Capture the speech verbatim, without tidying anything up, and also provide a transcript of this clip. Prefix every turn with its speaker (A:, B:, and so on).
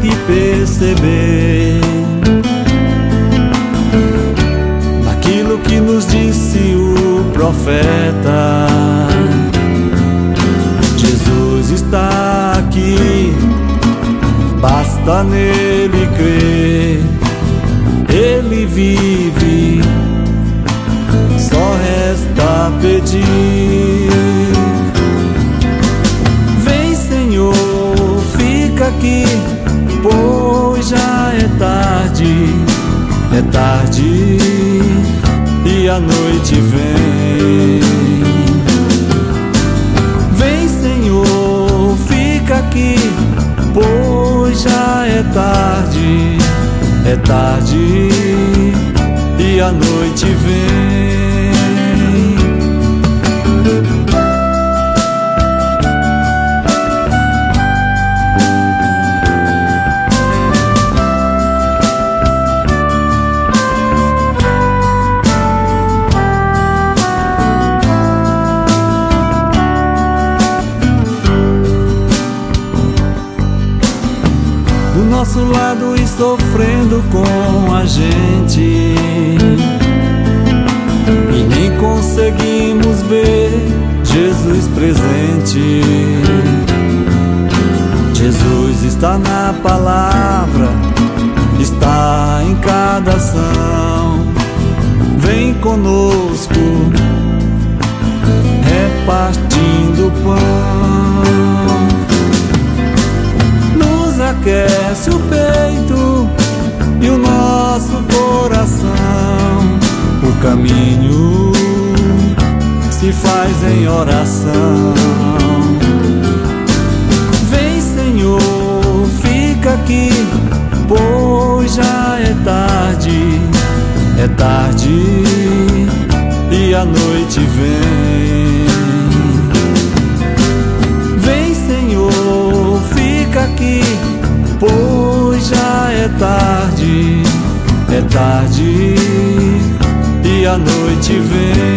A: consegue perceber naquilo que nos disse o profeta. Jesus está aqui, basta nele crer. Ele vive, só resta pedir. Vem, Senhor, fica aqui, pois já é tarde. É tarde e a noite vem. Vem, Senhor, fica aqui, pois já é tarde. É tarde e a noite vem. Do nosso lado e sofrendo com a gente, e nem conseguimos ver Jesus presente. Jesus está na palavra, está em cada ação. Vem conosco, repartindo o pão. Nos aquece o peito e o nosso coração. O caminho se faz em oração. Vem, Senhor, fica aqui, pois já é tarde. É tarde e a noite vem. Vem, Senhor, fica aqui, pois já é tarde. É tarde e a noite vem.